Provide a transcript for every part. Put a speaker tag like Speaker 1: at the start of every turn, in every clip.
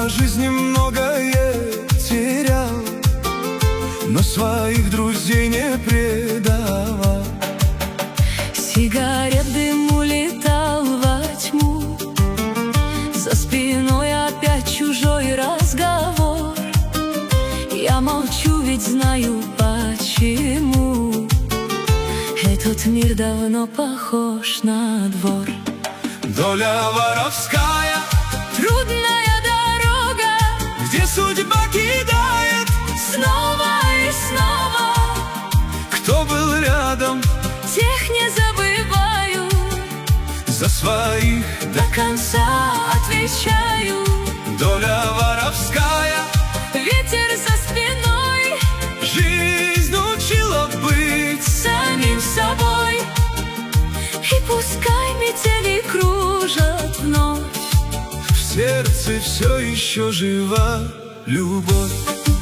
Speaker 1: жизни многое терял, но своих друзей не предавал.
Speaker 2: Сигарет дым улетал во тьму, за спиной опять чужой разговор. Я молчу, ведь знаю почему. Этот мир давно похож на двор.
Speaker 1: Доля воровская,
Speaker 2: Трудная дорога,
Speaker 1: где судьба кидает
Speaker 2: снова и снова.
Speaker 1: кто был рядом,
Speaker 2: Тех не забываю,
Speaker 1: за своих
Speaker 2: до конца отвечаю.
Speaker 1: доля воровская,
Speaker 2: Ветер за спиной,
Speaker 1: жизнь учила быть
Speaker 2: самим собой. И пускай метели кружат вновь,
Speaker 1: в сердце все еще жива любовь.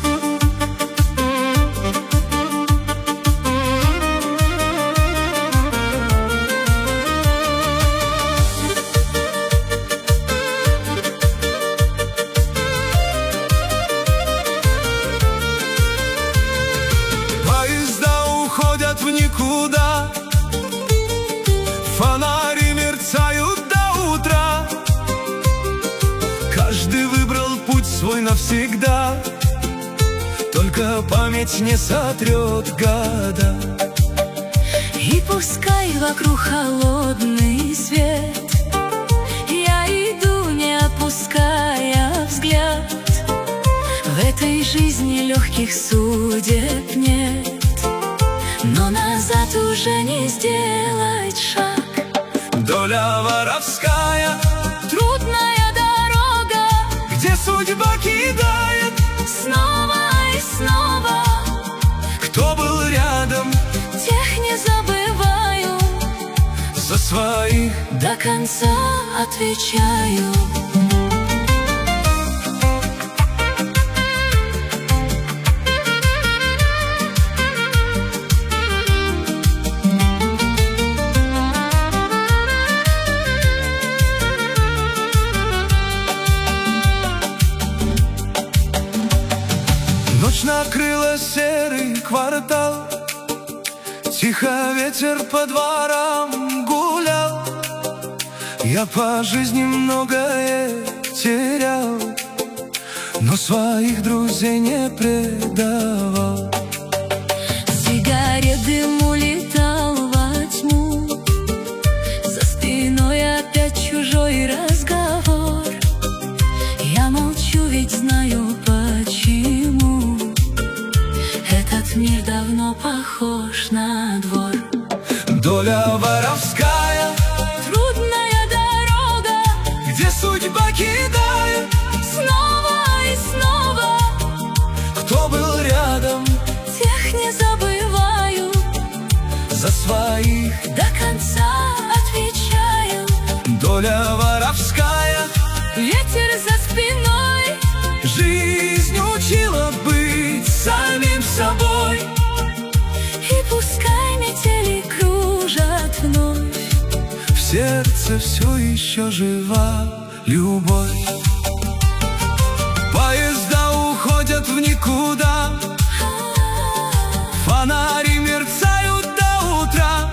Speaker 1: Поезда уходят в никуда, фонари мерцают до утра. Каждый выбрал путь свой навсегда, только память не сотрет года.
Speaker 2: и пускай вокруг холодный свет, я иду, не опуская взгляд. В этой жизни легких судеб нет, но назад уже не сделать шаг.
Speaker 1: Доля воровская,
Speaker 2: Трудная дорога,
Speaker 1: где судьба кидает
Speaker 2: снова и снова.
Speaker 1: кто был рядом,
Speaker 2: Тех не забываю,
Speaker 1: за своих
Speaker 2: до конца отвечаю.
Speaker 1: Ночь накрыла серый квартал, тихо ветер по дворам гулял. Я по жизни многое терял, но своих друзей не предавал.
Speaker 2: Сигарет дым улетал во тьму, за спиной опять чужой разговор. Я молчу, ведь знаю почему. Этот мир давно похож на двор.
Speaker 1: Доля воровская,
Speaker 2: Трудная дорога,
Speaker 1: где судьба кидает
Speaker 2: снова и снова.
Speaker 1: кто был рядом,
Speaker 2: Тех не забываю,
Speaker 1: за своих
Speaker 2: до конца отвечаю.
Speaker 1: доля воровская,
Speaker 2: Ветер за спиной,
Speaker 1: жизнь учила быть самим собой.
Speaker 2: и пускай метели кружат вновь,
Speaker 1: В сердце все еще жива любовь. Поезда уходят в никуда, фонари мерцают до утра.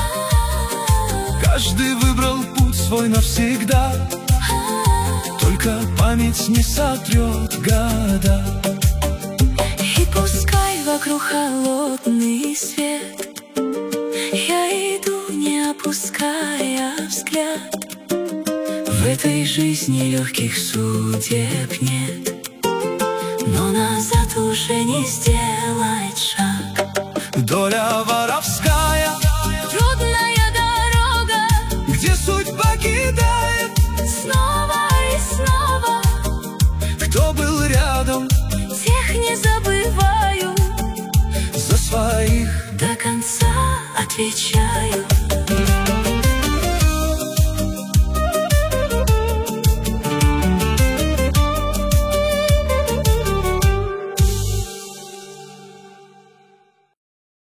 Speaker 1: Каждый выбрал путь свой навсегда, только память не сотрет года.
Speaker 2: и пускай вокруг холодный свет, я иду, не опуская взгляд. В этой жизни легких судеб нет, но назад уже не сделать шаг.
Speaker 1: Доля воровская,
Speaker 2: Трудная дорога,
Speaker 1: где судьба кидает
Speaker 2: снова и снова.
Speaker 1: кто был рядом,
Speaker 2: Тех не забываю,
Speaker 1: за своих
Speaker 2: до конца отвечаю.